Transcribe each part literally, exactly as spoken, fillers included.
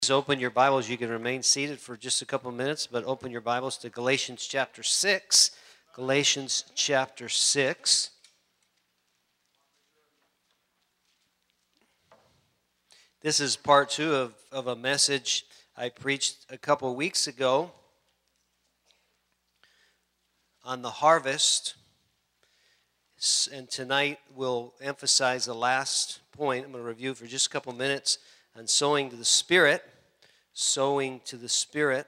Open your Bibles. You can remain seated for just a couple minutes, but open your Bibles to Galatians chapter six. Galatians chapter six. This is part two of, of a message I preached a couple of weeks ago on the harvest. And tonight we'll emphasize the last point. I'm going to review for just a couple minutes on sowing to the Spirit. Sowing to the Spirit.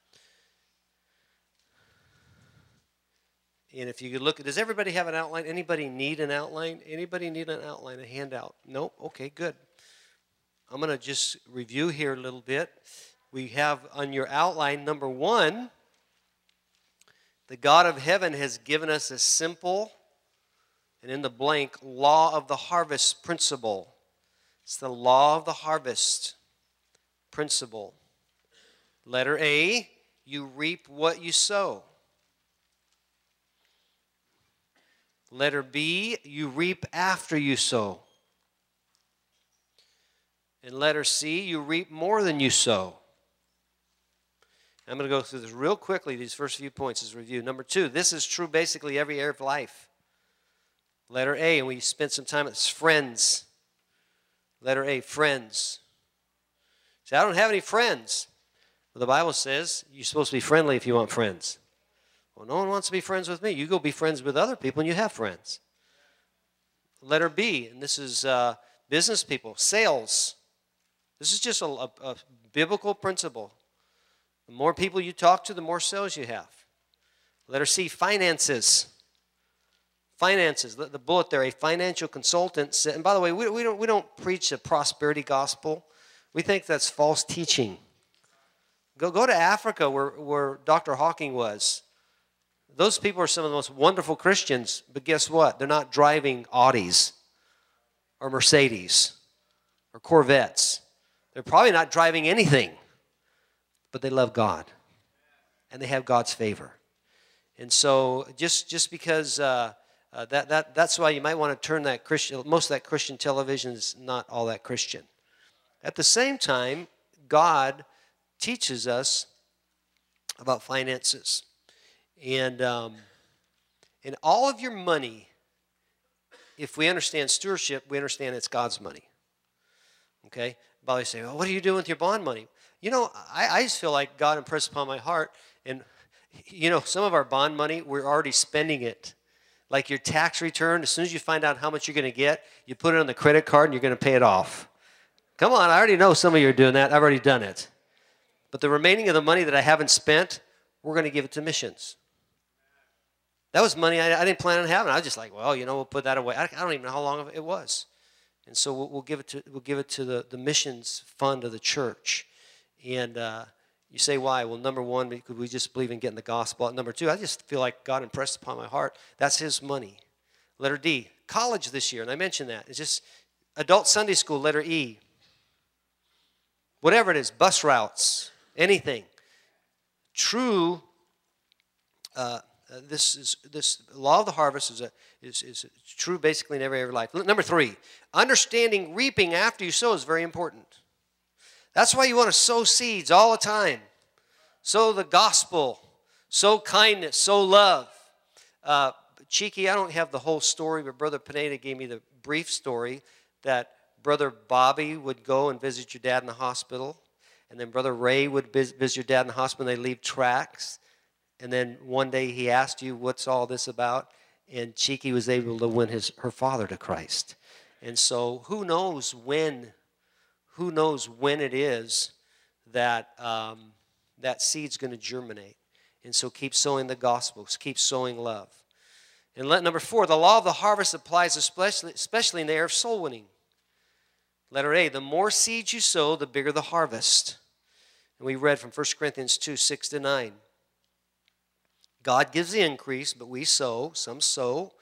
And if you could look, does everybody have an outline? Anybody need an outline? Anybody need an outline, a handout? Nope? Okay, good. I'm going to just review here a little bit. We have on your outline, number one, the God of heaven has given us a simple, and in the blank, law of the harvest principle. It's the law of the harvest principle. Letter A, you reap what you sow. Letter B, you reap after you sow. And letter C, you reap more than you sow. I'm going to go through this real quickly, these first few points as review. Number two, this is true basically every area of life. Letter A, and we spent some time as friends. Letter A, friends. See, I don't have any friends. Well, the Bible says you're supposed to be friendly if you want friends. Well, no one wants to be friends with me. You go be friends with other people and you have friends. Letter B, and this is uh, business people, sales. This is just a, a, a biblical principle. The more people you talk to, the more sales you have. Letter C, finances. Finances, the, the bullet there, a financial consultant. And by the way, we, we, don't, we don't preach a prosperity gospel. We think that's false teaching. Go, go to Africa where, where Doctor Hawking was. Those people are some of the most wonderful Christians, but guess what? They're not driving Audis or Mercedes or Corvettes. They're probably not driving anything, but they love God, and they have God's favor. And so just, just because uh, uh, that, that, that's why you might want to turn that Christian, most of that Christian television is not all that Christian. At the same time, God teaches us about finances. And, um, and all of your money, if we understand stewardship, we understand it's God's money. Okay? Probably say, well, what are you doing with your bond money? You know, I, I just feel like God impressed upon my heart. And, you know, some of our bond money, we're already spending it. Like your tax return, as soon as you find out how much you're going to get, you put it on the credit card and you're going to pay it off. Come on, I already know some of you are doing that. I've already done it. But the remaining of the money that I haven't spent, we're going to give it to missions. That was money I, I didn't plan on having. I was just like, well, you know, we'll put that away. I, I don't even know how long it was. And so we'll, we'll give it to we'll give it to the, the missions fund of the church. And uh, you say, why? Well, number one, because we just believe in getting the gospel. And number two, I just feel like God impressed upon my heart. That's his money. Letter D, college this year. And I mentioned that. It's just adult Sunday school, letter E. Whatever it is, bus routes, anything. True, uh, uh, this is this law of the harvest is a is is true basically in every area of life. Number three, understanding reaping after you sow is very important. That's why you want to sow seeds all the time. Sow the gospel, sow kindness, sow love. Uh, cheeky, I don't have the whole story, but Brother Pineda gave me the brief story that Brother Bobby would go and visit your dad in the hospital. And then Brother Ray would visit your dad in the hospital, and they leave tracts. And then one day he asked you, what's all this about? And Cheeky was able to win his her father to Christ. And so who knows when, who knows when it is that um, that seed's going to germinate. And so keep sowing the gospel, keep sowing love. And let, number four, the law of the harvest applies especially, especially in the area of soul winning. Letter A, the more seeds you sow, the bigger the harvest. And we read from First Corinthians two, six to nine. God gives the increase, but we sow. Some sow.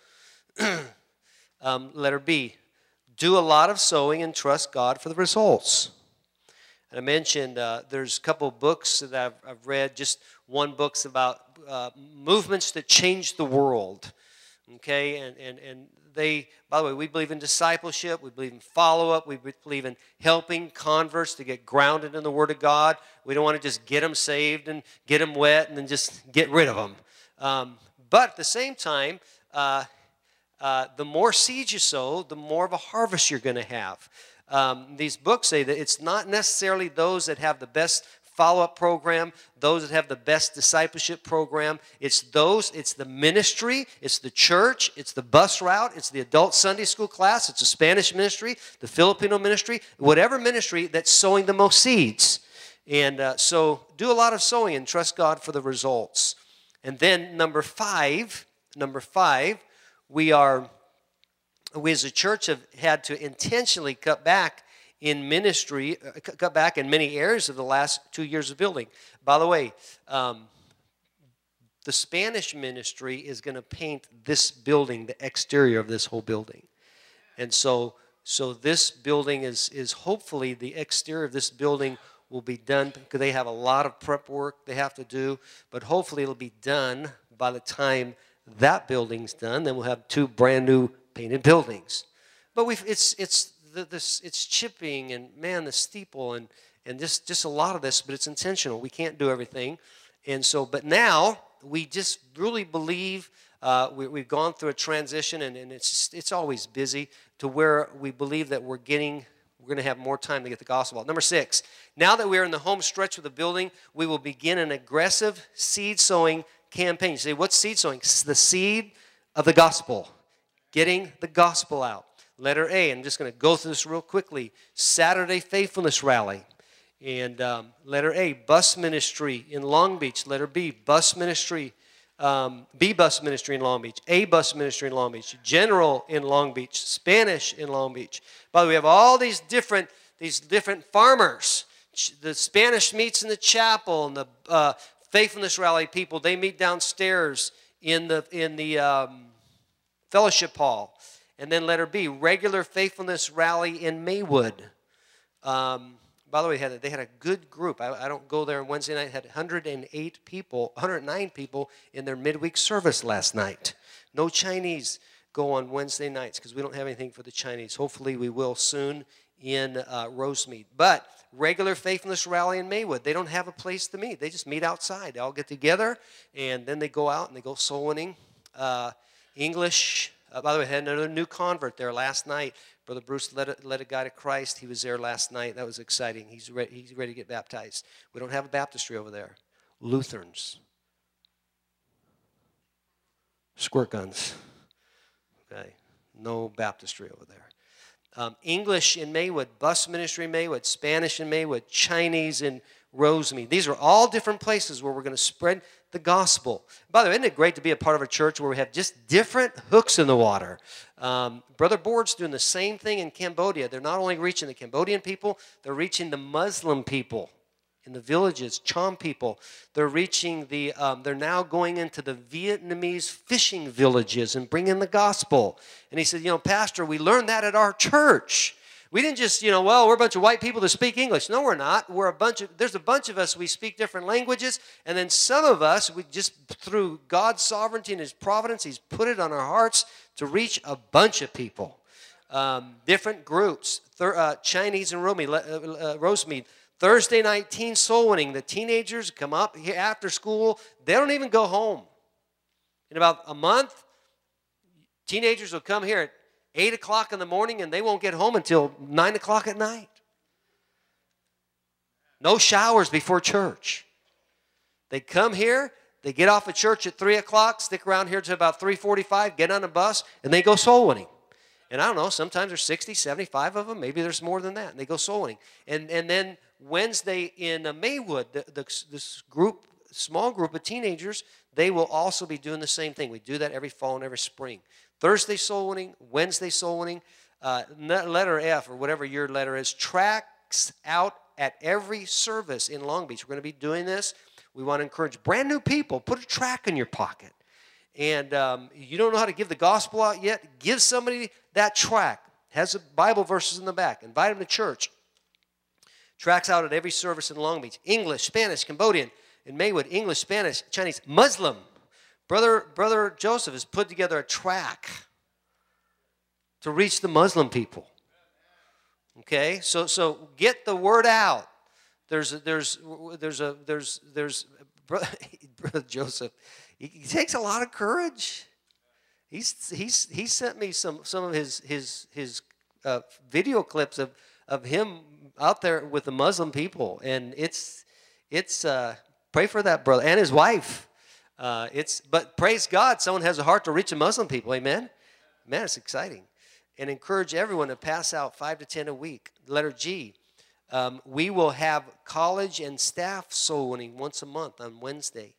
um, letter B, do a lot of sowing and trust God for the results. And I mentioned uh, there's a couple books that I've, I've read. Just one book's about uh, movements that change the world. Okay, and, and, and they, by the way, we believe in discipleship. We believe in follow-up. We believe in helping converts to get grounded in the Word of God. We don't want to just get them saved and get them wet and then just get rid of them. Um, but at the same time, uh, uh, the more seeds you sow, the more of a harvest you're going to have. Um, these books say that it's not necessarily those that have the best follow-up program, those that have the best discipleship program. It's those, it's the ministry, it's the church, it's the bus route, it's the adult Sunday school class, it's the Spanish ministry, the Filipino ministry, whatever ministry that's sowing the most seeds. And uh, so do a lot of sowing and trust God for the results. And then number five, number five, we are, we as a church have had to intentionally cut back in ministry, uh, cut back in many areas of the last two years of building. By the way, um, the Spanish ministry is going to paint this building, the exterior of this whole building. And so so this building is, is hopefully the exterior of this building will be done, because they have a lot of prep work they have to do, but hopefully it'll be done by the time that building's done. Then we'll have two brand new painted buildings. But we've it's it's The, this, it's chipping and, man, the steeple and, and just, just a lot of this, but it's intentional. We can't do everything. And so, but now we just really believe uh, we, we've gone through a transition, and, and it's just, it's always busy, to where we believe that we're getting, we're going to have more time to get the gospel out. Number six, now that we're in the home stretch of the building, we will begin an aggressive seed sowing campaign. You say, what's seed sowing? It's the seed of the gospel, getting the gospel out. Letter A, I'm just going to go through this real quickly. Saturday Faithfulness Rally. And um, letter A, bus ministry in Long Beach. Letter B, bus ministry, um, B bus ministry in Long Beach. A bus ministry in Long Beach. General in Long Beach. Spanish in Long Beach. By the way, we have all these different, these different farmers. The Spanish meets in the chapel, and the uh, Faithfulness Rally people, they meet downstairs in the, in the um, fellowship hall. And then letter B, regular faithfulness rally in Maywood. Um, by the way, they had a, they had a good group. I, I don't go there on Wednesday night. Had one hundred eight people, one hundred nine people in their midweek service last night. No Chinese go on Wednesday nights because we don't have anything for the Chinese. Hopefully we will soon in uh, Rosemead. But regular faithfulness rally in Maywood. They don't have a place to meet. They just meet outside. They all get together, and then they go out and they go soul winning. Uh, English. Uh, by the way, I had another new convert there last night. Brother Bruce led a, led a guy to Christ. He was there last night. That was exciting. He's, re- he's ready to get baptized. We don't have a baptistry over there. Lutherans. Squirt guns. Okay. No baptistry over there. Um, English in Maywood, bus ministry in Maywood, Spanish in Maywood, Chinese in Rosemead. These are all different places where we're going to spread the gospel. By the way, isn't it great to be a part of a church where we have just different hooks in the water? Um, Brother Board's doing the same thing in Cambodia. They're not only reaching the Cambodian people, they're reaching the Muslim people in the villages, Cham people. They're reaching the, um, they're now going into the Vietnamese fishing villages and bringing the gospel. And he said, you know, Pastor, we learned that at our church. We didn't just, you know, well, we're a bunch of white people that speak English. No, we're not. We're a bunch of, there's a bunch of us, we speak different languages, and then some of us, we just, through God's sovereignty and His providence, He's put it on our hearts to reach a bunch of people. Um, different groups, Thir- uh, Chinese and Romead, uh, uh, Rosemead. Thursday night teen soul winning. The teenagers come up here after school. They don't even go home. In about a month, teenagers will come here at eight o'clock in the morning, and they won't get home until nine o'clock at night. No showers before church. They come here, they get off of church at three o'clock, stick around here until about three forty-five, get on a bus, and they go soul winning. And I don't know, sometimes there's sixty, seventy-five of them. Maybe there's more than that. And they go soul winning. And, and then Wednesday in uh, Maywood, the, the, this group, small group of teenagers, they will also be doing the same thing. We do that every fall and every spring. Thursday soul winning, Wednesday soul winning, uh, letter F or whatever your letter is, tracks out at every service in Long Beach. We're going to be doing this. We want to encourage brand new people. Put a track in your pocket. And um, you don't know how to give the gospel out yet? Give somebody that track. Has Bible verses in the back. Invite them to church. Tracks out at every service in Long Beach. English, Spanish, Cambodian, in Maywood, English, Spanish, Chinese, Muslim. Brother, Brother Joseph has put together a track to reach the Muslim people. Okay, so so get the word out. There's a, there's there's a there's there's Brother, Brother Joseph. He, he takes a lot of courage. He's he's he sent me some some of his his his uh, video clips of of him out there with the Muslim people, and it's it's uh, pray for that brother and his wife. Uh, it's but praise God, someone has a heart to reach the Muslim people. Amen. Man, it's exciting. And encourage everyone to pass out five to ten a week. Letter G. Um, we will have college and staff soul winning once a month on Wednesday.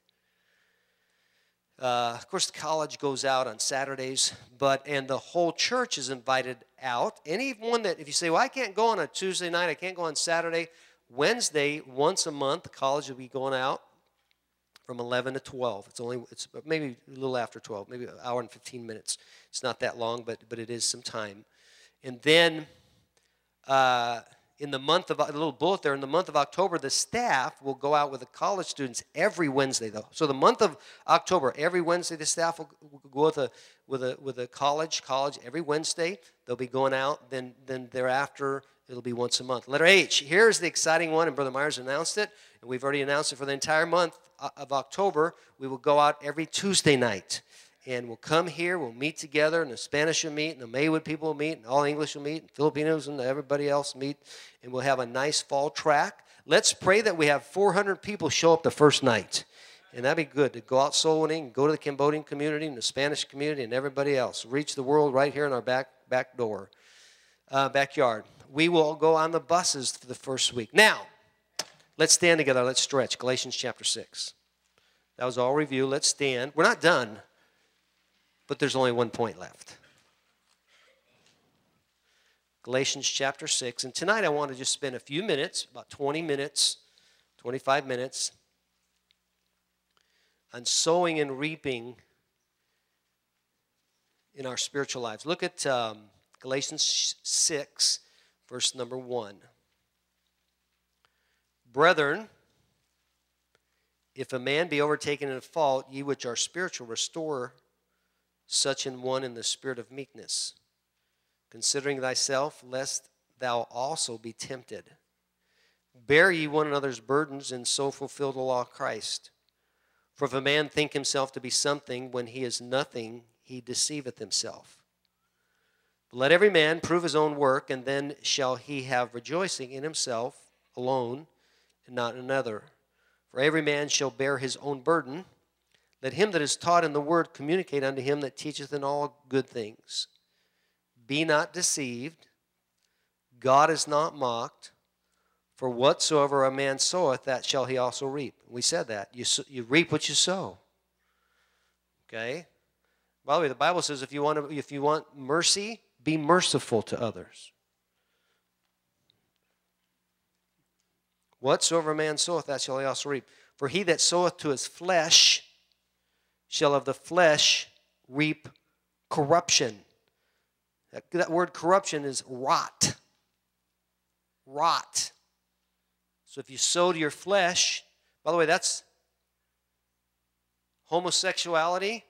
Uh, of course, college goes out on Saturdays, but and the whole church is invited out. Anyone that, if you say, well, I can't go on a Tuesday night, I can't go on Saturday, Wednesday, once a month, the college will be going out from eleven to twelve. It's only, it's maybe a little after twelve, maybe an hour and fifteen minutes. It's not that long, but but it is some time. And then uh, in the month of, a little bullet there, in the month of October, the staff will go out with the college students every Wednesday, though. So the month of October, every Wednesday, the staff will go with a with a with a college college every Wednesday. They'll be going out. Then then thereafter, it'll be once a month. Letter H. Here's the exciting one, and Brother Myers announced it, and we've already announced it for the entire month of October. We will go out every Tuesday night. And we'll come here, we'll meet together, and the Spanish will meet, and the Maywood people will meet, and all English will meet, and Filipinos and everybody else meet, and we'll have a nice fall track. Let's pray that we have four hundred people show up the first night. And that'd be good to go out soul winning, go to the Cambodian community, and the Spanish community, and everybody else. Reach the world right here in our back, back door, uh, backyard. We will go on the buses for the first week. Now, let's stand together. Let's stretch. Galatians chapter six. That was all review. Let's stand. We're not done. But there's only one point left. Galatians chapter six. And tonight I want to just spend a few minutes, about twenty minutes, twenty-five minutes, on sowing and reaping in our spiritual lives. Look at um, Galatians six, verse number one. Brethren, if a man be overtaken in a fault, ye which are spiritual, restore such an one in the spirit of meekness, considering thyself, lest thou also be tempted. Bear ye one another's burdens, and so fulfill the law of Christ. For if a man think himself to be something, when he is nothing, he deceiveth himself. But let every man prove his own work, and then shall he have rejoicing in himself alone, and not in another. For every man shall bear his own burden. Let him that is taught in the word communicate unto him that teacheth in all good things. Be not deceived. God is not mocked. For whatsoever a man soweth, that shall he also reap. We said that. You, you reap what you sow. Okay? By the way, the Bible says if you want to, if you want mercy, be merciful to others. Whatsoever a man soweth, that shall he also reap. For he that soweth to his flesh shall of the flesh reap corruption. That, that word corruption is rot. Rot. So if you sow to your flesh, by the way, that's homosexuality,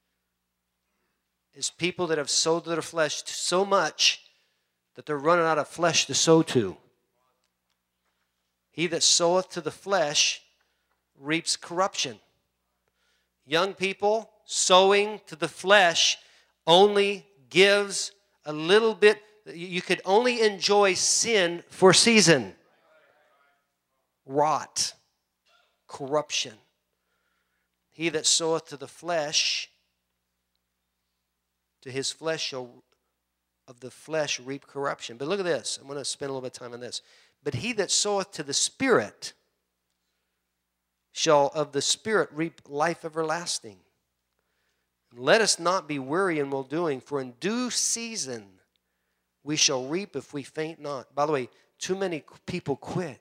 is people that have sowed to their flesh so much that they're running out of flesh to sow to. He that soweth to the flesh reaps corruption. Young people, sowing to the flesh only gives a little bit. You could only enjoy sin for a season. Rot. Corruption. He that soweth to the flesh, to his flesh shall of the flesh reap corruption. But look at this. I'm going to spend a little bit of time on this. But he that soweth to the Spirit shall of the Spirit reap life everlasting. Let us not be weary in well-doing, for in due season we shall reap if we faint not. By the way, too many people quit.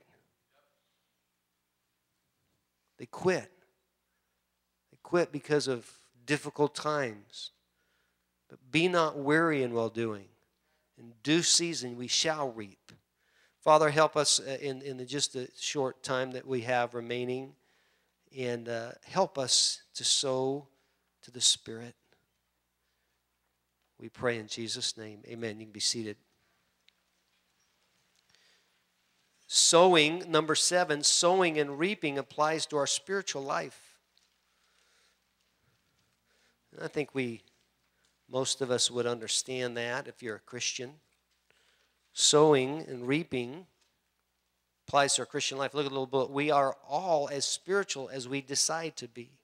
They quit. They quit because of difficult times. But be not weary in well-doing. In due season we shall reap. Father, help us in, in the, just the short time that we have remaining. And uh, help us to sow to the Spirit. We pray in Jesus' name. Amen. You can be seated. Sowing, number seven, sowing and reaping applies to our spiritual life. I think we, most of us would understand that if you're a Christian. Sowing and reaping applies to our Christian life. Look at the little book. We are all as spiritual as we decide to be.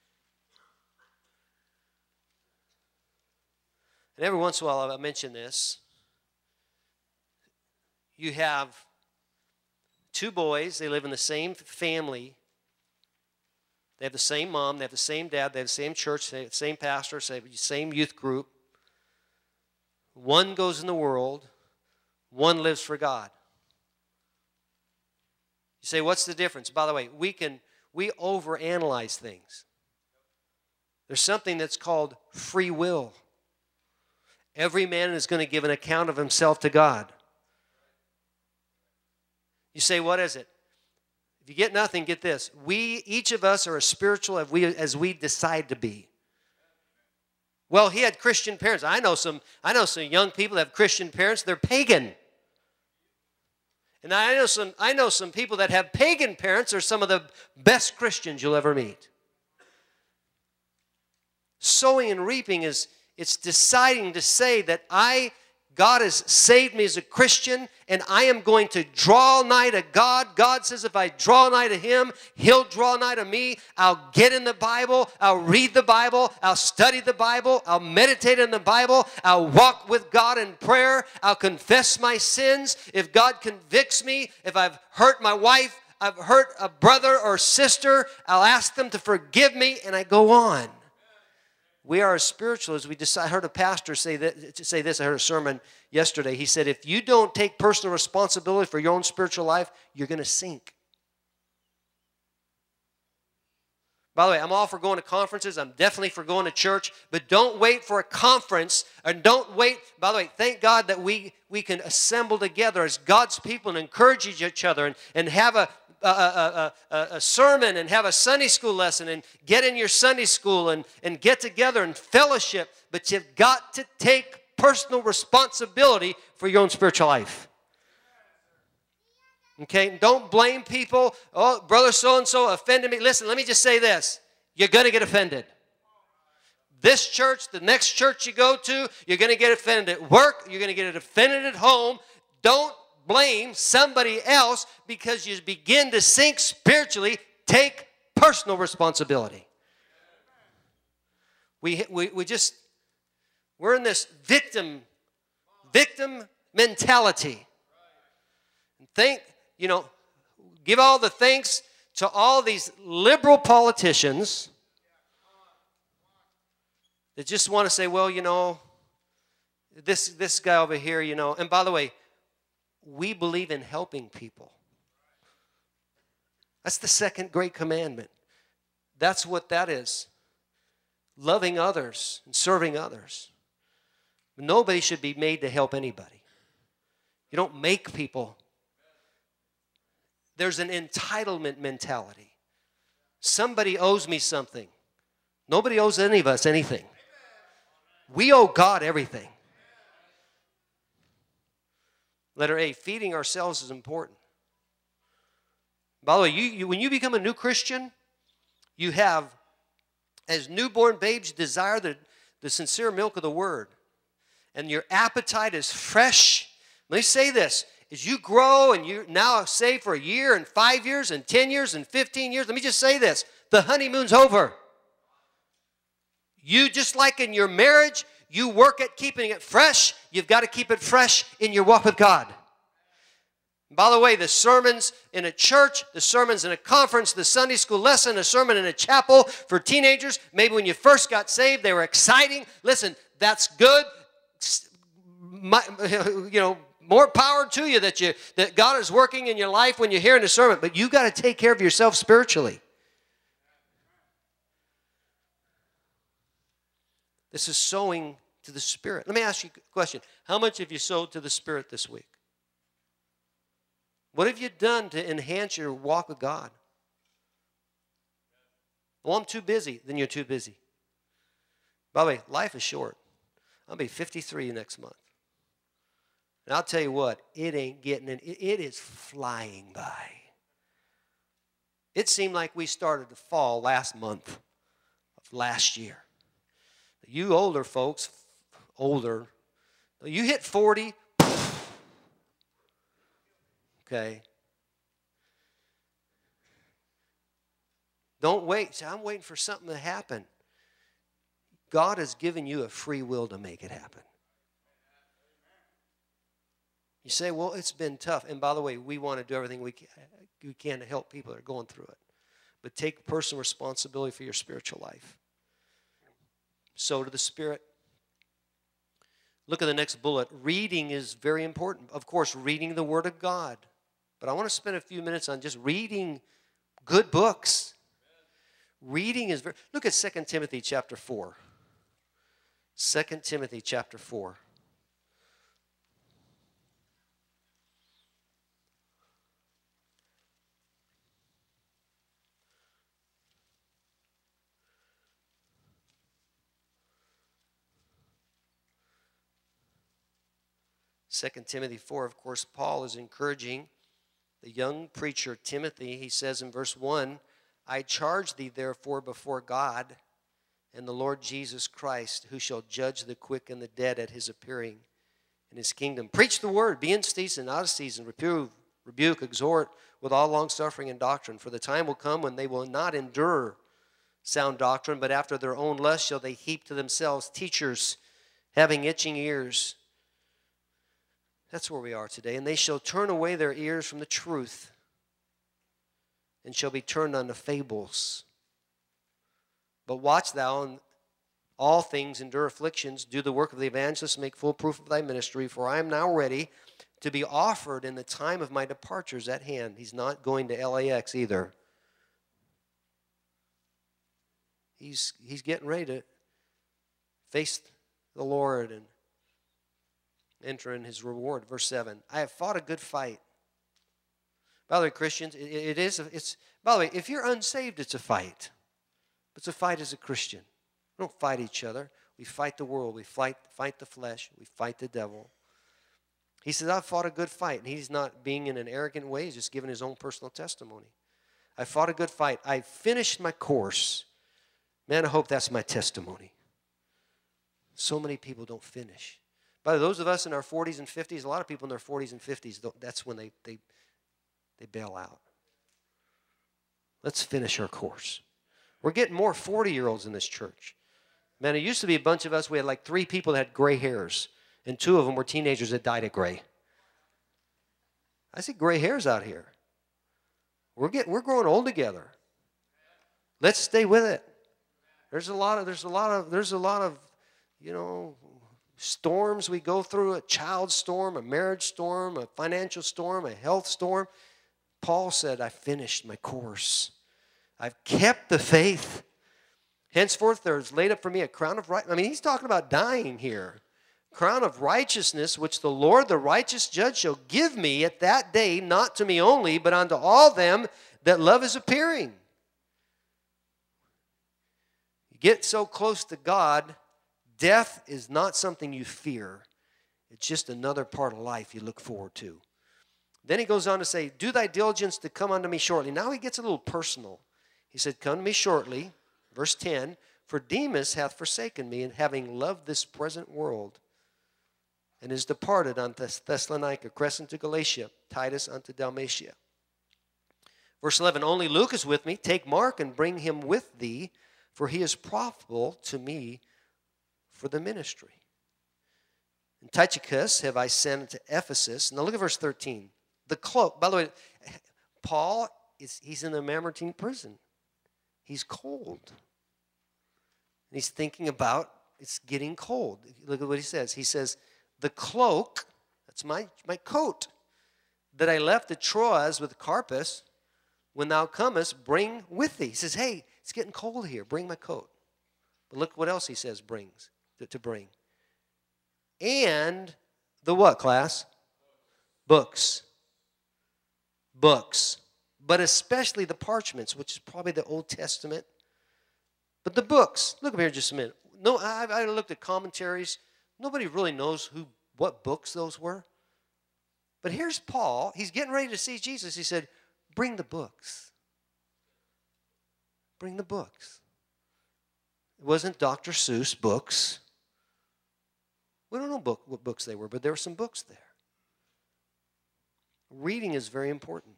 And every once in a while I mention this. You have two boys. They live in the same family. They have the same mom. They have the same dad. They have the same church. They have the same pastor. They have the same youth group. One goes in the world. One lives for God. You say, what's the difference? By the way, we can we overanalyze things. There's something that's called free will. Every man is going to give an account of himself to God. You say, what is it? If you get nothing, get this. We, each of us are as spiritual as we, as we decide to be. Well, he had Christian parents. I know some, I know some young people that have Christian parents. They're pagan. And I know some, I know some people that have pagan parents are some of the best Christians you'll ever meet. Sowing and reaping is, it's deciding to say that I, God has saved me as a Christian, and I am going to draw nigh to God. God says if I draw nigh to Him, He'll draw nigh to me. I'll get in the Bible. I'll read the Bible. I'll study the Bible. I'll meditate in the Bible. I'll walk with God in prayer. I'll confess my sins. If God convicts me, if I've hurt my wife, I've hurt a brother or sister, I'll ask them to forgive me, and I go on. We are as spiritual as we decide. I heard a pastor say, that, say this. I heard a sermon yesterday. He said, if you don't take personal responsibility for your own spiritual life, you're going to sink. By the way, I'm all for going to conferences. I'm definitely for going to church. But don't wait for a conference. And don't wait. By the way, thank God that we, we can assemble together as God's people and encourage each other and, and have a A, a, a, a sermon and have a Sunday school lesson and get in your Sunday school and, and get together and fellowship. But you've got to take personal responsibility for your own spiritual life. Okay? Don't blame people. Oh, brother so-and-so offended me. Listen, let me just say this. You're going to get offended. This church, the next church you go to, you're going to get offended at work. You're going to get offended at home. Don't blame somebody else because you begin to sink spiritually. Take personal responsibility. We, we, we just, we're in this victim, victim mentality. Think, you know, give all the thanks to all these liberal politicians that just want to say, well, you know, this, this guy over here, you know, and by the way, we believe in helping people. That's the second great commandment. That's what that is. Loving others and serving others. Nobody should be made to help anybody. You don't make people. There's an entitlement mentality. Somebody owes me something. Nobody owes any of us anything. We owe God everything. Letter A, feeding ourselves is important. By the way, you, you, when you become a new Christian, you have, as newborn babes, desire the, the sincere milk of the Word. And your appetite is fresh. Let me say this. As you grow and you're now saved for a year and five years and ten years and fifteen years, let me just say this. The honeymoon's over. You, just like in your marriage, you work at keeping it fresh. You've got to keep it fresh in your walk with God. By the way, the sermons in a church, the sermons in a conference, the Sunday school lesson, a sermon in a chapel for teenagers, maybe when you first got saved, they were exciting. Listen, that's good. My, you know, more power to you that you that God is working in your life when you're hearing the sermon. But you got to take care of yourself spiritually. This is sowing to the Spirit. Let me ask you a question. How much have you sowed to the Spirit this week? What have you done to enhance your walk with God? Well, I'm too busy. Then you're too busy. By the way, life is short. I'll be fifty-three next month. And I'll tell you what, it ain't getting in. It, it is flying by. It seemed like we started to fall last month of last year. You older folks, older, you hit forty, okay. Don't wait. Say, I'm waiting for something to happen. God has given you a free will to make it happen. You say, well, it's been tough. And by the way, we want to do everything we can, we can to help people that are going through it. But take personal responsibility for your spiritual life. Sow to the Spirit. Look at the next bullet. Reading is very important. Of course, reading the Word of God. But I want to spend a few minutes on just reading good books. Reading is very... Look at Second Timothy chapter four. Second Timothy chapter four. Second Timothy four, of course, Paul is encouraging the young preacher Timothy. He says in verse one, I charge thee therefore before God and the Lord Jesus Christ, who shall judge the quick and the dead at his appearing in his kingdom. Preach the word, be in season, out of season, reprove, rebuke, exhort with all longsuffering and doctrine. For the time will come when they will not endure sound doctrine, but after their own lust shall they heap to themselves teachers having itching ears. That's where we are today. And they shall turn away their ears from the truth and shall be turned unto fables. But watch thou in all things, endure afflictions, do the work of the evangelist, make full proof of thy ministry, for I am now ready to be offered in the time of my departure is at hand. He's not going to L A X either. He's, he's getting ready to face the Lord and enter in his reward. Verse seven, I have fought a good fight. By the way, Christians, it, it is, a, it's, by the way, if you're unsaved, it's a fight. It's a fight as a Christian. We don't fight each other. We fight the world. We fight, fight the flesh. We fight the devil. He says, I've fought a good fight. And he's not being in an arrogant way. He's just giving his own personal testimony. I fought a good fight. I finished my course. Man, I hope that's my testimony. So many people don't finish. By those of us in our forties and fifties, a lot of people in their forties and fifties, that's when they, they, they bail out. Let's finish our course. We're getting more forty-year-olds in this church. Man, it used to be a bunch of us, we had like three people that had gray hairs, and two of them were teenagers that dyed of gray. I see gray hairs out here. We're getting, we're growing old together. Let's stay with it. There's a lot of, there's a lot of, there's a lot of, you know, storms we go through, a child storm, a marriage storm, a financial storm, a health storm. Paul said, I finished my course. I've kept the faith. Henceforth there is laid up for me a crown of right. I mean, he's talking about dying here. Crown of righteousness, which the Lord, the righteous judge, shall give me at that day, not to me only, but unto all them that love his appearing. You get so close to God, death is not something you fear. It's just another part of life you look forward to. Then he goes on to say, do thy diligence to come unto me shortly. Now he gets a little personal. He said, come to me shortly, verse ten, for Demas hath forsaken me, and having loved this present world, and is departed unto Thessalonica, Crescent to Galatia, Titus unto Dalmatia. Verse eleven, only Luke is with me. Take Mark and bring him with thee, for he is profitable to me for the ministry. And Tychicus have I sent to Ephesus. Now look at verse thirteen. The cloak. By the way, Paul, is he's in the Mamertine prison. He's cold. And he's thinking about it's getting cold. Look at what he says. He says, the cloak, that's my, my coat, that I left at Troas with Carpus, when thou comest, bring with thee. He says, hey, it's getting cold here. Bring my coat. But look what else he says brings, to, to bring. And the what, class? Books. Books. But especially the parchments, which is probably the Old Testament. But the books, look up here just a minute. no, I, I looked at commentaries. Nobody really knows who, what books those were. But here's Paul. He's getting ready to see Jesus. He said, bring the books. Bring the books. It wasn't Doctor Seuss books. We don't know book, what books they were, but there were some books there. Reading is very important.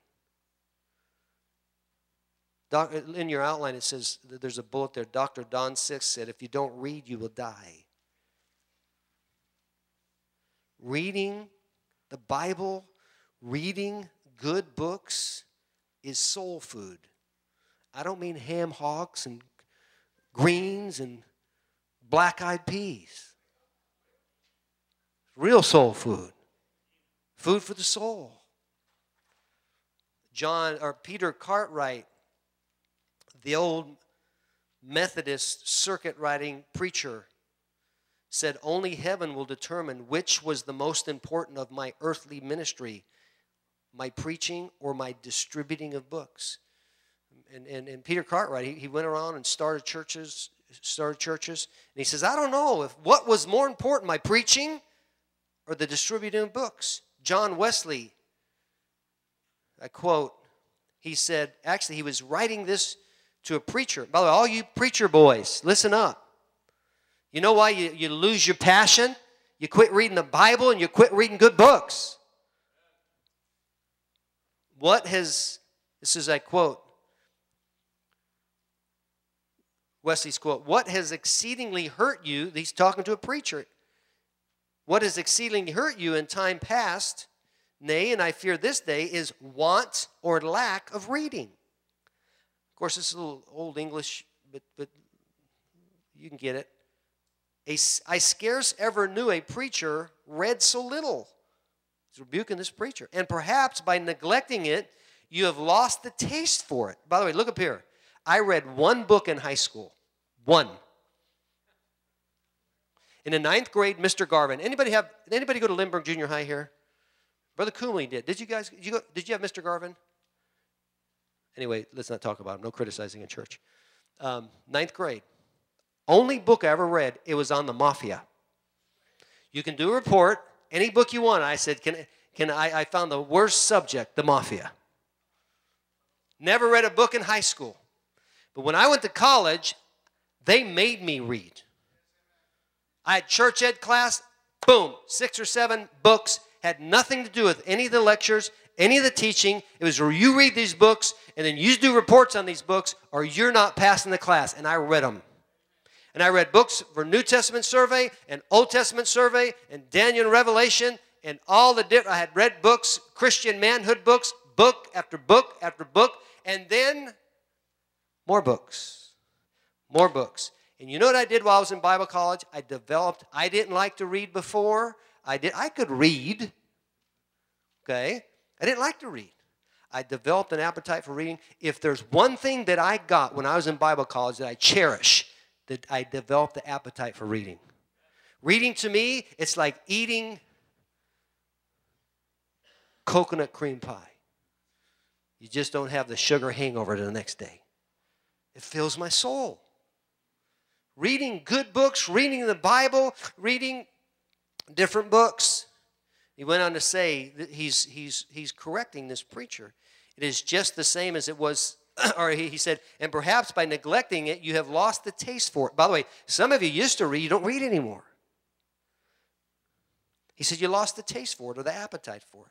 Doc, in your outline, it says, there's a bullet there. Doctor Don Six said, if you don't read, you will die. Reading the Bible, reading good books is soul food. I don't mean ham hocks and greens and black-eyed peas. Real soul food. Food for the soul. John or Peter Cartwright, the old Methodist circuit riding preacher, said, only heaven will determine which was the most important of my earthly ministry, my preaching or my distributing of books. And, and, and Peter Cartwright, he, he went around and started churches, started churches, and he says, I don't know if what was more important, my preaching or the distributing of books. John Wesley, I quote, he said, actually he was writing this to a preacher. By the way, all you preacher boys, listen up. You know why you, you lose your passion? You quit reading the Bible and you quit reading good books. What has, this is I quote, Wesley's quote, what has exceedingly hurt you, he's talking to a preacher, what has exceedingly hurt you in time past, nay, and I fear this day, is want or lack of reading. Of course, this is a little old English, but, but you can get it. A, I scarce ever knew a preacher read so little. He's rebuking this preacher. And perhaps by neglecting it, you have lost the taste for it. By the way, look up here. I read one book in high school. One. In the ninth grade, Mister Garvin. Anybody have? Did anybody go to Lindbergh Junior High here? Brother Cooley did. Did you guys? Did you, go, did you have Mister Garvin? Anyway, let's not talk about him. No criticizing in church. Um, ninth grade. Only book I ever read, it was on the mafia. You can do a report, any book you want. I said, can, can I, I found the worst subject, the mafia. Never read a book in high school. But when I went to college, they made me read. I had church ed class, boom, six or seven books, had nothing to do with any of the lectures, any of the teaching. It was you read these books, and then you do reports on these books, or you're not passing the class. And I read them. And I read books for New Testament survey and Old Testament survey and Daniel and Revelation and all the different, I had read books, Christian manhood books, book after book after book, and then more books, more books. And you know what I did while I was in Bible college? I developed, I didn't like to read before. I did, I could read, okay? I didn't like to read. I developed an appetite for reading. If there's one thing that I got when I was in Bible college that I cherish, that I developed the appetite for reading. Reading to me, it's like eating coconut cream pie. You just don't have the sugar hangover the next day. It fills my soul. Reading good books, reading the Bible, reading different books. He went on to say that he's, he's, he's correcting this preacher. It is just the same as it was. Or he said, and perhaps by neglecting it, you have lost the taste for it. By the way, some of you used to read, you don't read anymore. He said, you lost the taste for it or the appetite for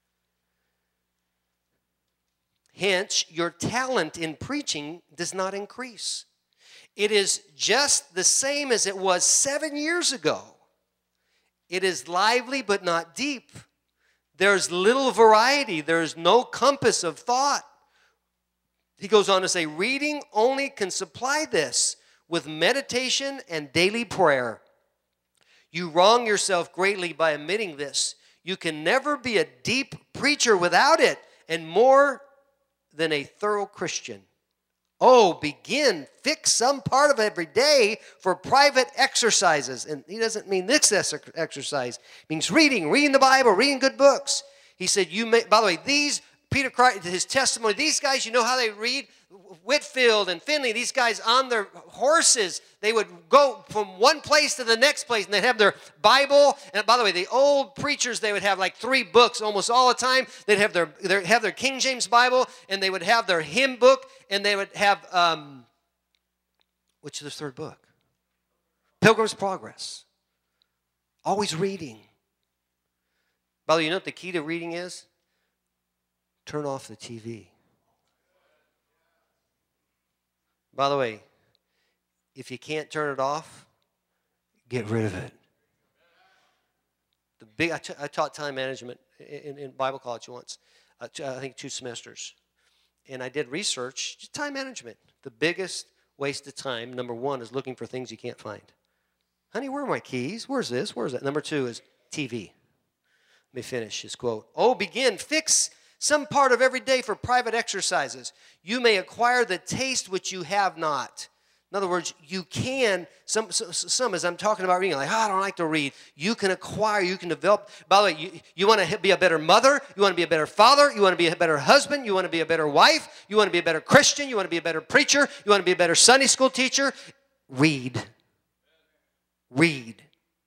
it. Hence, your talent in preaching does not increase. It is just the same as it was seven years ago. It is lively but not deep. There's little variety. There's no compass of thought. He goes on to say, reading only can supply this with meditation and daily prayer. You wrong yourself greatly by omitting this. You can never be a deep preacher without it, and more than a thorough Christian. Oh, begin, fix some part of every day for private exercises. And he doesn't mean this exercise. He means reading, reading the Bible, reading good books. He said, you may, by the way, these Peter Crichton, his testimony, these guys, you know how they read? Whitfield and Finley, these guys on their horses, they would go from one place to the next place, and they'd have their Bible. And by the way, the old preachers, they would have like three books almost all the time. They'd have their, their have their King James Bible, and they would have their hymn book, and they would have, um, which is the third book? Pilgrim's Progress. Always reading. By the way, you know what the key to reading is? Turn off the T V. By the way, if you can't turn it off, get rid of it. The big I, t- I taught time management in, in Bible college once, uh, t- I think two semesters. And I did research, just time management. The biggest waste of time, number one, is looking for things you can't find. Honey, where are my keys? Where's this? Where's that? Number two is T V. Let me finish his quote. Oh, begin, fix some part of every day for private exercises. You may acquire the taste which you have not. In other words, you can, some, some, some as I'm talking about reading, like, oh, I don't like to read. You can acquire, you can develop. By the way, you, you want to be a better mother. You want to be a better father. You want to be a better husband. You want to be a better wife. You want to be a better Christian. You want to be a better preacher. You want to be a better Sunday school teacher. Read. Read.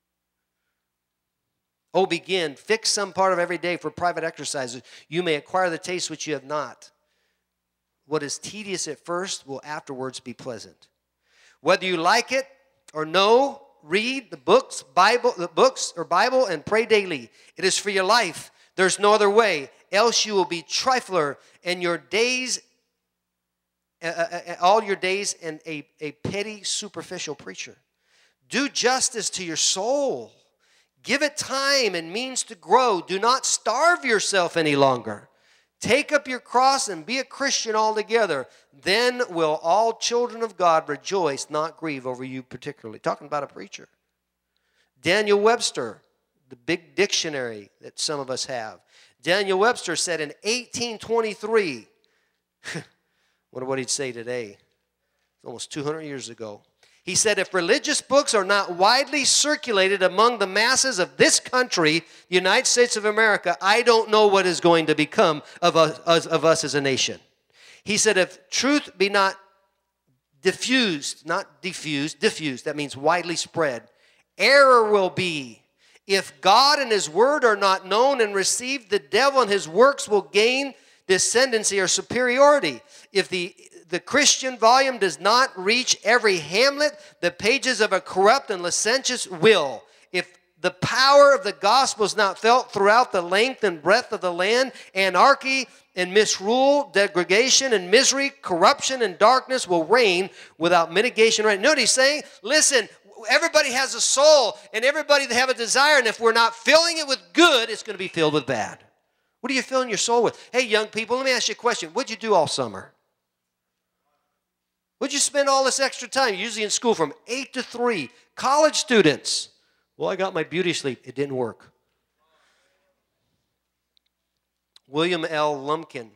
Oh, begin, fix some part of every day for private exercises. You may acquire the taste which you have not. What is tedious at first will afterwards be pleasant. Whether you like it or no, read the books, Bible, the books or Bible, and pray daily. It is for your life. There's no other way. Else you will be trifler, and your days, uh, uh, all your days, and a, a petty, superficial preacher. Do justice to your soul. Give it time and means to grow. Do not starve yourself any longer. Take up your cross and be a Christian altogether. Then will all children of God rejoice, not grieve over you particularly. Talking about a preacher. Daniel Webster, the big dictionary that some of us have. Daniel Webster said in eighteen twenty-three, wonder what he'd say today. Almost two hundred years ago. He said, if religious books are not widely circulated among the masses of this country, the United States of America, I don't know what is going to become of us, of us as a nation. He said, if truth be not diffused, not diffused, diffused, that means widely spread, error will be. If God and his word are not known and received, the devil and his works will gain descendancy or superiority. If the The Christian volume does not reach every hamlet, the pages of a corrupt and licentious will. If the power of the gospel is not felt throughout the length and breadth of the land, anarchy and misrule, degradation and misery, corruption and darkness will reign without mitigation. Right? You know what he's saying? Listen, everybody has a soul, and everybody have a desire, and if we're not filling it with good, it's going to be filled with bad. What are you filling your soul with? Hey, young people, let me ask you a question. What'd you do all summer? What'd you spend all this extra time? Usually in school from eight to three. College students. Well, I got my beauty sleep. It didn't work. William L. Lumpkin,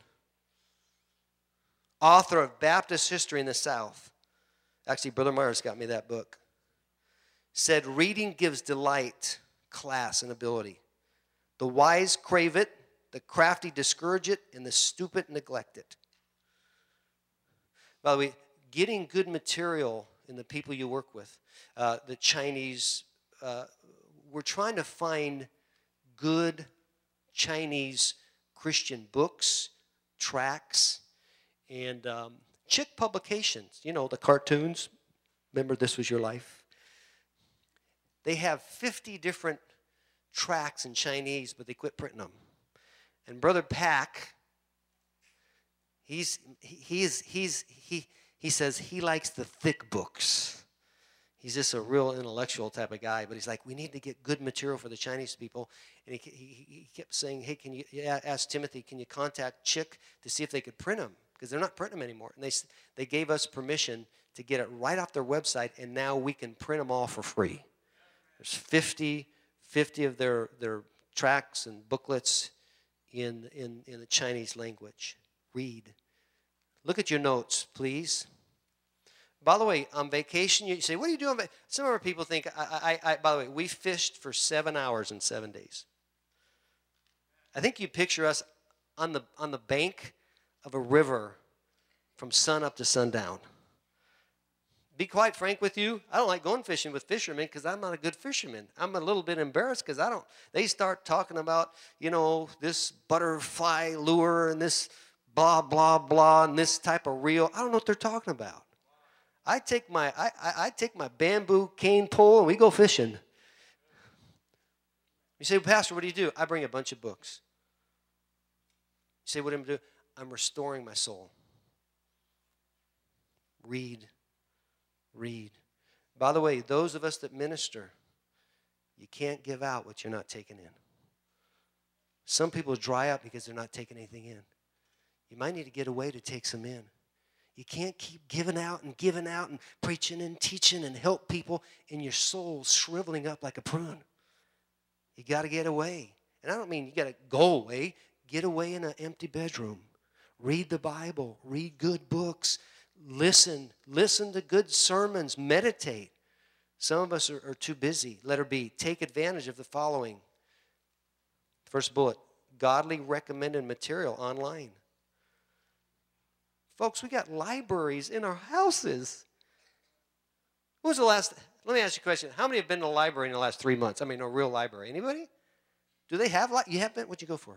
author of Baptist History in the South. Actually, Brother Myers got me that book. Said, reading gives delight, class, and ability. The wise crave it, the crafty discourage it, and the stupid neglect it. By the way, getting good material in the people you work with. Uh, the Chinese, uh, we're trying to find good Chinese Christian books, tracts, and um, Chick publications. You know, the cartoons. Remember This Was Your Life? They have fifty different tracts in Chinese, but they quit printing them. And Brother Pack, he's, he's, he's, he, He says he likes the thick books. He's just a real intellectual type of guy, but he's like, we need to get good material for the Chinese people. And he, he, he kept saying, hey, can you ask Timothy, can you contact Chick to see if they could print them? Because they're not printing them anymore. And they, they gave us permission to get it right off their website, and now we can print them all for free. There's fifty, fifty of their, their tracts and booklets in, in, in the Chinese language. Read. Look at your notes, please. By the way, on vacation, you say, what are you doing? Some of our people think, I, I, I, by the way, we fished for seven hours in seven days. I think you picture us on the, on the bank of a river from sun up to sundown. Be quite frank with you, I don't like going fishing with fishermen because I'm not a good fisherman. I'm a little bit embarrassed because I don't, they start talking about, you know, this butterfly lure and this blah, blah, blah, and this type of reel. I don't know what they're talking about. I take my, I, I, I take my bamboo cane pole and we go fishing. You say, well, Pastor, what do you do? I bring a bunch of books. You say, what am I doing? I'm restoring my soul. Read. Read. By the way, those of us that minister, you can't give out what you're not taking in. Some people dry up because they're not taking anything in. You might need to get away to take some in. You can't keep giving out and giving out and preaching and teaching and help people and your soul shriveling up like a prune. You got to get away. And I don't mean you got to go away. Get away in an empty bedroom. Read the Bible. Read good books. Listen, listen to good sermons, meditate. Some of us are, are too busy. Let her be. Take advantage of the following. First bullet, godly recommended material online. Folks, we got libraries in our houses. When was the last, let me ask you a question. How many have been to a library in the last three months? I mean, a real library. Anybody? Do they have, you have been? What'd you go for?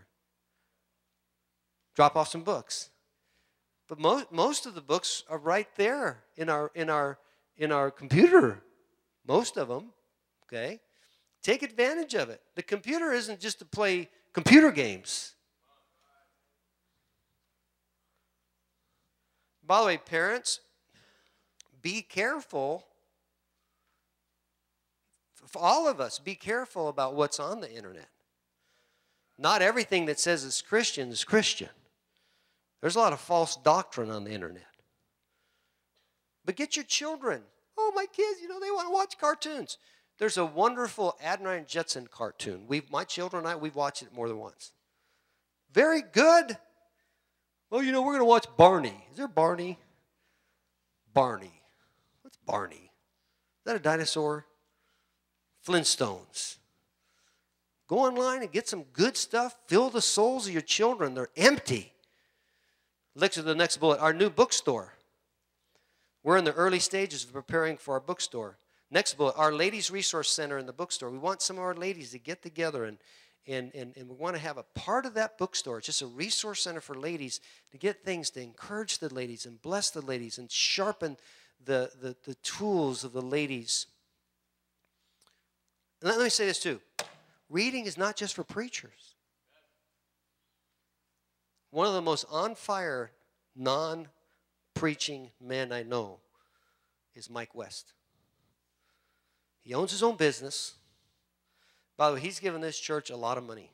Drop off some books. But most most of the books are right there in our in our in our computer. Most of them, okay? Take advantage of it. The computer isn't just to play computer games. By the way, parents, be careful. For all of us, be careful about what's on the internet. Not everything that says it's Christian is Christian. There's a lot of false doctrine on the internet. But get your children. Oh, my kids, you know, they want to watch cartoons. There's a wonderful Adoniram Judson cartoon. We've, my children and I, we've watched it more than once. Very good. Well, you know, we're going to watch Barney. Is there Barney? Barney. What's Barney? Is that a dinosaur? Flintstones. Go online and get some good stuff. Fill the souls of your children. They're empty. Look at the next bullet. Our new bookstore. We're in the early stages of preparing for our bookstore. Next bullet. Our Ladies Resource Center in the bookstore. We want some of our ladies to get together and, and, and, and we want to have a part of that bookstore. It's just a resource center for ladies to get things to encourage the ladies and bless the ladies and sharpen the, the, the tools of the ladies. And let me say this too. Reading is not just for preachers. One of the most on fire, non-preaching men I know is Mike West. He owns his own business. By the way, he's given this church a lot of money.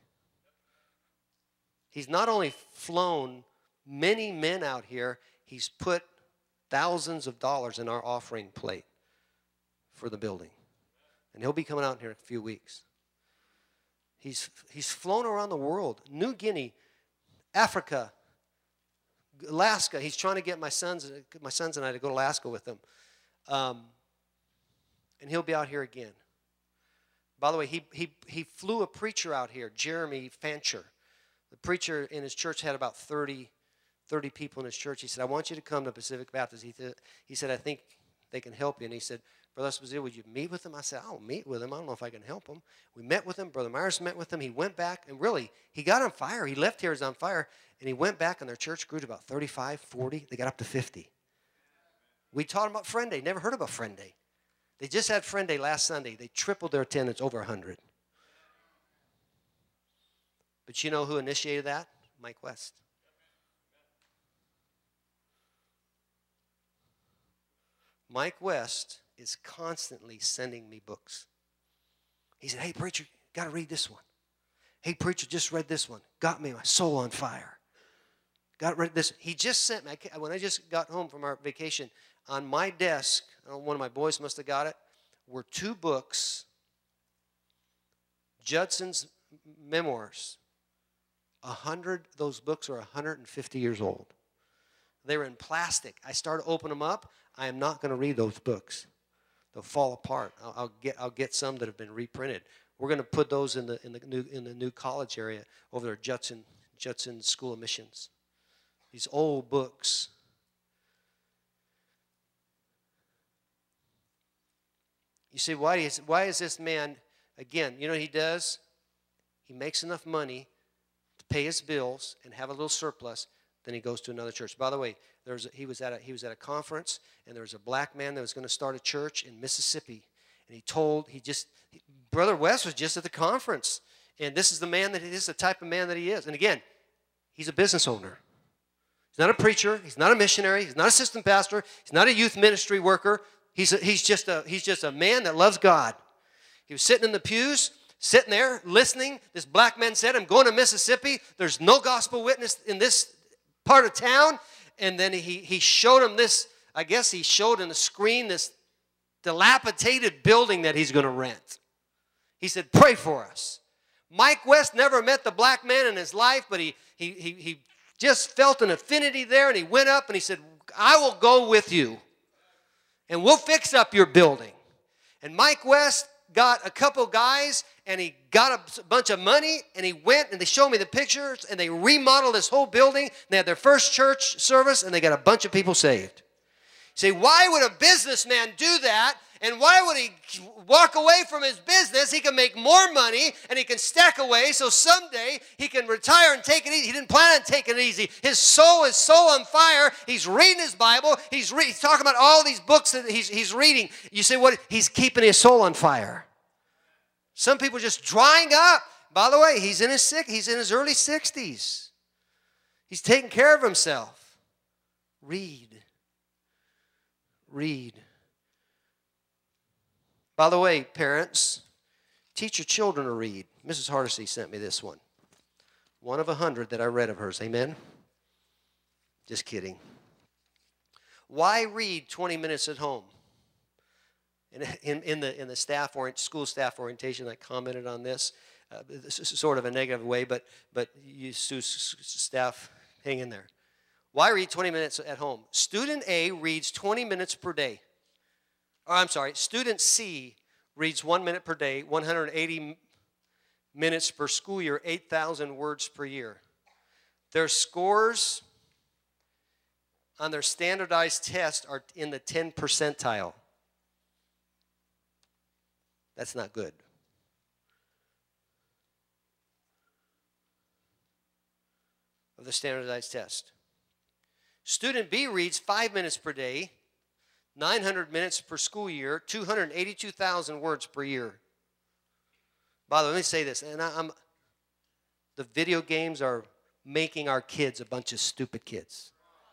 He's not only flown many men out here, he's put thousands of dollars in our offering plate for the building. And he'll be coming out here in a few weeks. He's, he's flown around the world, New Guinea, Africa, Alaska. He's trying to get my sons, my sons and I to go to Alaska with him. Um, and he'll be out here again. By the way, he, he, he flew a preacher out here, Jeremy Fancher. The preacher in his church had about thirty, thirty people in his church. He said, I want you to come to Pacific Baptist. He, th- he said, I think they can help you. And he said, Brother Esposito, would you meet with him? I said, I'll meet with him. I don't know if I can help him. We met with him. Brother Myers met with him. He went back, and really, he got on fire. He left here as on fire, and he went back, and their church grew to about thirty-five, forty. They got up to fifty. We taught them about Friend Day. Never heard about Friend Day. They just had Friend Day last Sunday. They tripled their attendance, over one hundred. But you know who initiated that? Mike West. Mike West is constantly sending me books. He said, hey, preacher, got to read this one. Hey, preacher, just read this one. Got me, my soul on fire. Got read this. He just sent me, when I just got home from our vacation, on my desk, one of my boys must have got it, were two books, Judson's memoirs. A hundred, those books are one hundred fifty years old. They were in plastic. I started opening them up. I am not going to read those books. They'll fall apart. I'll, I'll get I'll get some that have been reprinted. We're going to put those in the in the new in the new college area over there, Judson Judson School of Missions. These old books. You say, why is, why is this man, again, you know what he does? He makes enough money to pay his bills and have a little surplus, then he goes to another church. By the way, there's a, he, was at a, he was at a conference, and there was a black man that was going to start a church in Mississippi. And he told, he just, Brother West was just at the conference. And this is the man that, this is the type of man that he is. And again, he's a business owner. He's not a preacher. He's not a missionary. He's not an assistant pastor. He's not a youth ministry worker. He's, a, he's, just a, he's just a man that loves God. He was sitting in the pews, sitting there, listening. This black man said, I'm going to Mississippi. There's no gospel witness in this part of town. And then he, he showed him this, I guess he showed on the screen this dilapidated building that he's going to rent. He said, pray for us. Mike West never met the black man in his life, but he, he, he, he just felt an affinity there, and he went up and he said, I will go with you, and we'll fix up your building. And Mike West got a couple guys, and he got a bunch of money, and he went, and they showed me the pictures, and they remodeled this whole building. They had their first church service, and they got a bunch of people saved. You say, why would a businessman do that? And why would he walk away from his business? He can make more money, and he can stack away, so someday he can retire and take it easy. He didn't plan on taking it easy. His soul is so on fire. He's reading his Bible. He's, re- he's talking about all these books that he's, he's reading. You say, what? He's keeping his soul on fire. Some people are just drying up. By the way, he's in his sick. He's in his early sixties. He's taking care of himself. Read. Read. By the way, parents, teach your children to read. Missus Hardesty sent me this one. One of a hundred that I read of hers. Amen? Just kidding. Why read twenty minutes at home? In, in, in the, in the staff orient, school staff orientation, I commented on this. Uh, this is sort of a negative way, but, but you staff, hang in there. Why read twenty minutes at home? Student A reads twenty minutes per day. Oh, I'm sorry, student C reads one minute per day, one hundred eighty minutes per school year, eight thousand words per year. Their scores on their standardized test are in the ten percentile. That's not good. Of the standardized test. Student B reads five minutes per day, nine hundred minutes per school year, two hundred eighty-two thousand words per year. By the way, let me say this, and I, I'm, the video games are making our kids a bunch of stupid kids.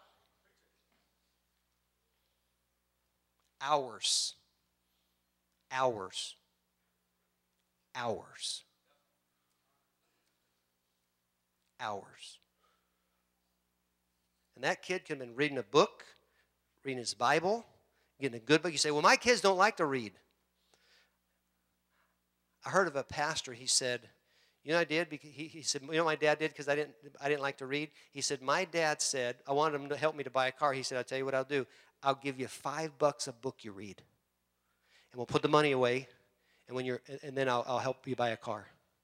Hours. Hours. Hours. Hours. And that kid could have been reading a book, reading his Bible, getting a good book. You say, well, my kids don't like to read. I heard of a pastor, he said, you know what I did? He, he said, you know what my dad did because I didn't, I didn't like to read? He said, my dad said, I wanted him to help me to buy a car. He said, I'll tell you what I'll do. I'll give you five bucks a book you read. And we'll put the money away, and when you're, and then I'll, I'll help you buy a car.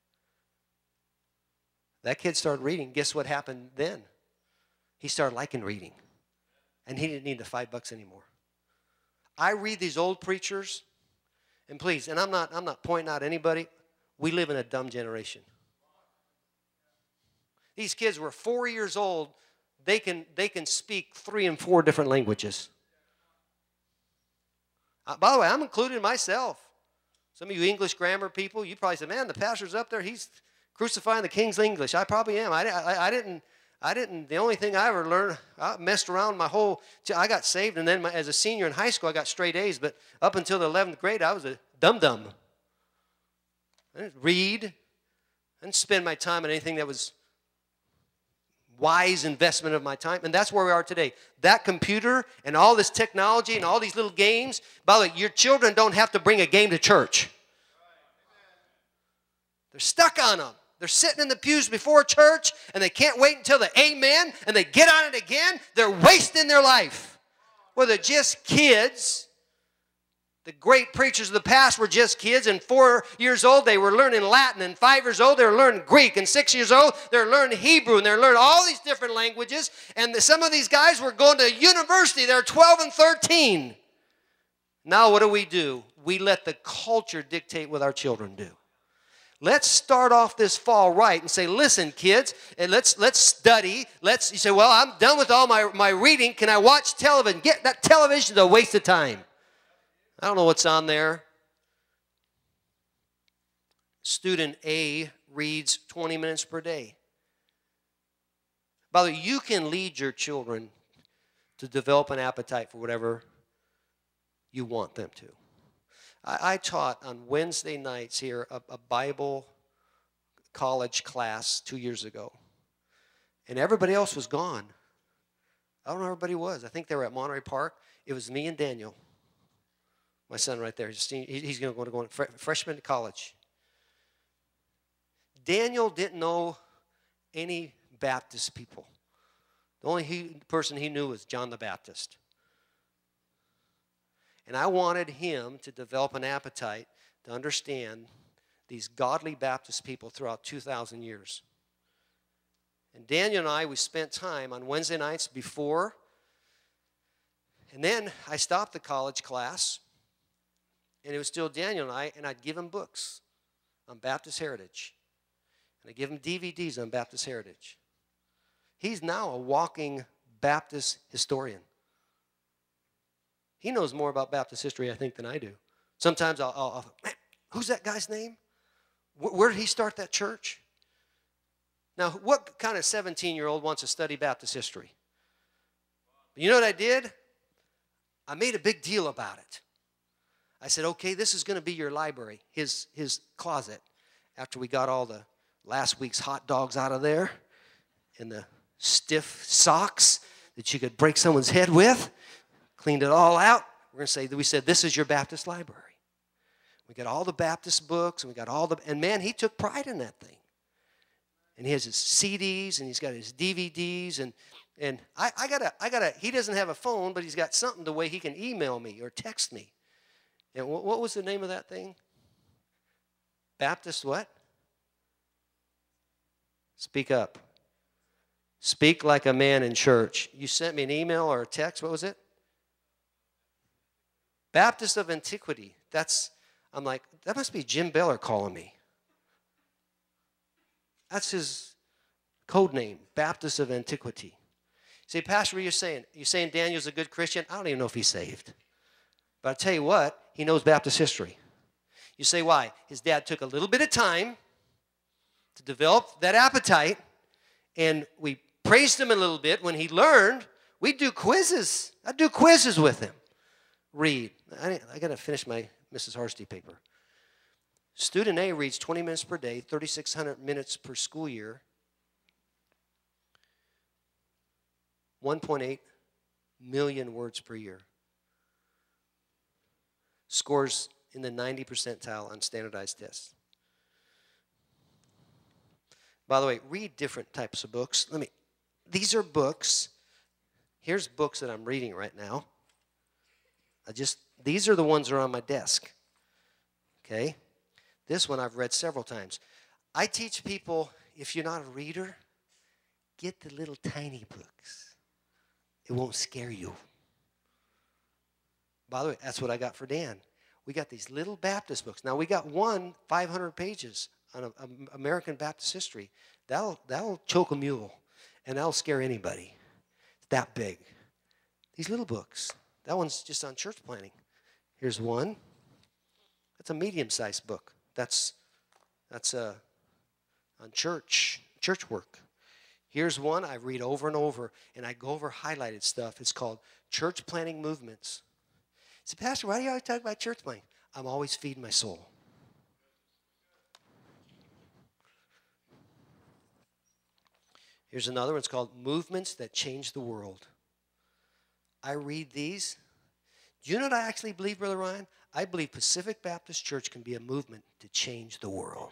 That kid started reading. Guess what happened then? He started liking reading. And he didn't need the five bucks anymore. I read these old preachers, and please, and I'm not, I'm not pointing out anybody, we live in a dumb generation. These kids were four years old. They can, they can speak three and four different languages. Uh, by the way, I'm including myself. Some of you English grammar people, you probably say, man, the pastor's up there, he's crucifying the King's English. I probably am. I, I, I didn't, I didn't, the only thing I ever learned, I messed around my whole, I got saved, and then my, as a senior in high school, I got straight A's, but up until the eleventh grade, I was a dum-dum. I didn't read. I didn't spend my time on anything that was wise investment of my time, and that's where we are today. That computer and all this technology and all these little games, by the way, your children don't have to bring a game to church. They're stuck on them. They're sitting in the pews before church, and they can't wait until the amen, and they get on it again. They're wasting their life. Well, they're just kids. The great preachers of the past were just kids, and four years old, they were learning Latin, and five years old, they were learning Greek, and six years old, they're learning Hebrew, and they're learning all these different languages, and the, some of these guys were going to university. They're twelve and thirteen. Now what do we do? We let the culture dictate what our children do. Let's start off this fall right and say, listen, kids, and let's let's study. Let's you say, well, I'm done with all my, my reading. Can I watch television? Get that television is a waste of time. I don't know what's on there. Student A reads twenty minutes per day. By the way, you can lead your children to develop an appetite for whatever you want them to. I, I taught on Wednesday nights here a, a Bible college class two years ago. And everybody else was gone. I don't know where everybody was. I think they were at Monterey Park. It was me and Daniel, my son right there. He's, he's going to go to freshman to college. Daniel didn't know any Baptist people. The only he, person he knew was John the Baptist. And I wanted him to develop an appetite to understand these godly Baptist people throughout two thousand years. And Daniel and I, we spent time on Wednesday nights before. And then I stopped the college class. And it was still Daniel and I, and I'd give him books on Baptist heritage. And I'd give him D V Ds on Baptist heritage. He's now a walking Baptist historian. He knows more about Baptist history, I think, than I do. Sometimes I'll, I'll, I'll man, who's that guy's name? Where, where did he start that church? Now, what kind of seventeen-year-old wants to study Baptist history? You know what I did? I made a big deal about it. I said, okay, this is going to be your library, his, his closet, after we got all the last week's hot dogs out of there and the stiff socks that you could break someone's head with. Cleaned it all out. We're going to say, we said, this is your Baptist library. We got all the Baptist books, and we got all the, and man, he took pride in that thing. And he has his C Ds, and he's got his D V Ds, and and I, I gotta, I gotta, he doesn't have a phone, but he's got something the way he can email me or text me. And what, what was the name of that thing? Baptist what? Speak up. Speak like a man in church. You sent me an email or a text, what was it? Baptist of Antiquity. That's, I'm like, that must be Jim Beller calling me. That's his code name, Baptist of Antiquity. Say, Pastor, what are you saying? You're saying Daniel's a good Christian? I don't even know if he's saved. But I'll tell you what, he knows Baptist history. You say, why? His dad took a little bit of time to develop that appetite, and we praised him a little bit. When he learned, we'd do quizzes. I'd do quizzes with him. Read. I, I got to finish my Missus Harsty paper. Student A reads twenty minutes per day, thirty-six hundred minutes per school year, one point eight million words per year. Scores in the ninety percentile on standardized tests. By the way, read different types of books. Let me, these are books. Here's books that I'm reading right now. I just, these are the ones that are on my desk. Okay? This one I've read several times. I teach people, if you're not a reader, get the little tiny books. It won't scare you. By the way, that's what I got for Dan. We got these little Baptist books. Now, we got one, five hundred pages on a, a American Baptist history. That'll, that'll choke a mule, and that'll scare anybody. It's that big. These little books. That one's just on church planning. Here's one. That's a medium-sized book. That's, that's uh, on church, church work. Here's one I read over and over, and I go over highlighted stuff. It's called Church Planning Movements. I said, Pastor, why do you always talk about church planning? I'm always feeding my soul. Here's another one. It's called Movements That Change the World. I read these. Do you know what I actually believe, Brother Ryan? I believe Pacific Baptist Church can be a movement to change the world.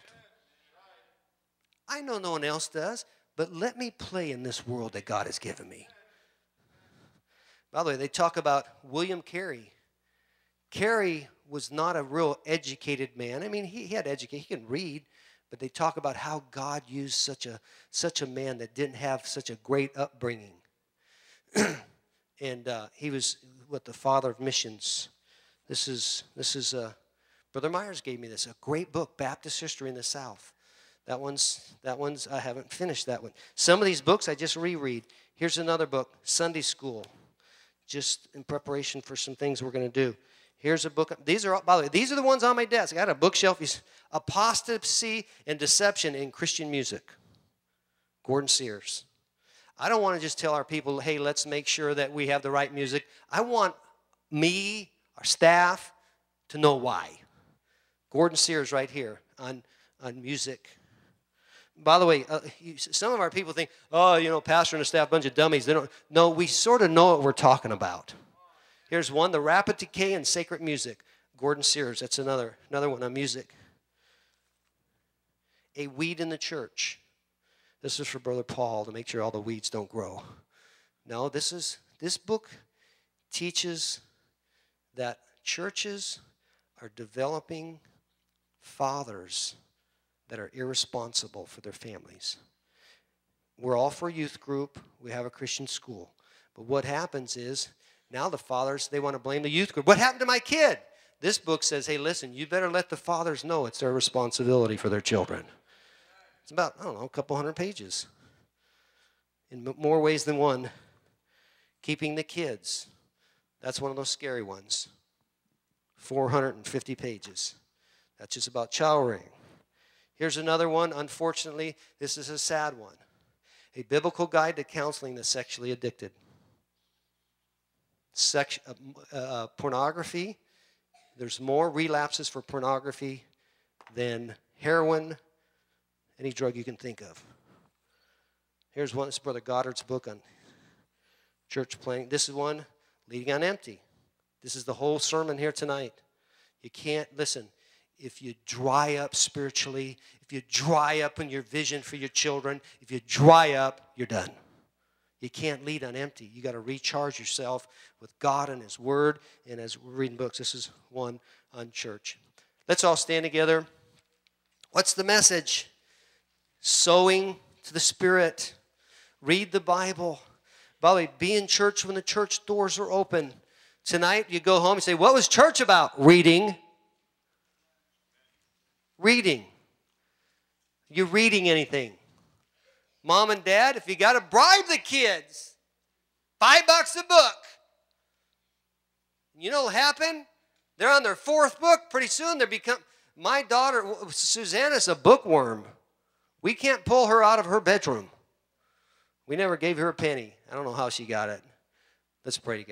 I know no one else does, but let me play in this world that God has given me. By the way, they talk about William Carey. Carey was not a real educated man. I mean, he, he had education. He can read, but they talk about how God used such a, such a man that didn't have such a great upbringing. And uh, he was what the father of missions. This is, this is uh, Brother Myers gave me this, a great book, Baptist History in the South. That one's, that one's, I haven't finished that one. Some of these books I just reread. Here's another book, Sunday School, just in preparation for some things we're going to do. Here's a book. These are, by the way, these are the ones on my desk. I got a bookshelf. Apostasy and Deception in Christian Music. Gordon Sears. I don't want to just tell our people, hey, let's make sure that we have the right music. I want me, our staff, to know why. Gordon Sears right here on, on music. By the way, uh, you, some of our people think, oh, you know, pastor and the staff, bunch of dummies. They don't. No, we sort of know what we're talking about. Here's one, The Rapid Decay in Sacred Music. Gordon Sears, that's another, another one on music. A Weed in the Church. This is for Brother Paul to make sure all the weeds don't grow. No, this is, this book teaches that churches are developing fathers that are irresponsible for their families. We're all for a youth group. We have a Christian school. But what happens is, now the fathers, they want to blame the youth group. What happened to my kid? This book says, hey, listen, you better let the fathers know it's their responsibility for their children. It's about, I don't know, a couple hundred pages. In more ways than one. Keeping the kids. That's one of those scary ones. four hundred fifty pages. That's just about child rearing. Here's another one. Unfortunately, this is a sad one. A Biblical Guide to Counseling the Sexually Addicted. Sex, uh, uh, pornography. There's more relapses for pornography than heroin, any drug you can think of. Here's one. This is Brother Goddard's book on church planning. This is one, Leading on Empty. This is the whole sermon here tonight. You can't, listen, if you dry up spiritually, if you dry up in your vision for your children, if you dry up, you're done. You can't lead on empty. You got to recharge yourself with God and His Word. And as we're reading books, this is one on church. Let's all stand together. What's the message? Sowing to the Spirit. Read the Bible. By the way, be in church when the church doors are open. Tonight, you go home and say, what was church about? Reading. Reading. You reading anything? Mom and Dad, if you got to bribe the kids, five bucks a book. You know what'll happen? They're on their fourth book. Pretty soon they become, my daughter, Susanna's a bookworm. We can't pull her out of her bedroom. We never gave her a penny. I don't know how she got it. Let's pray together.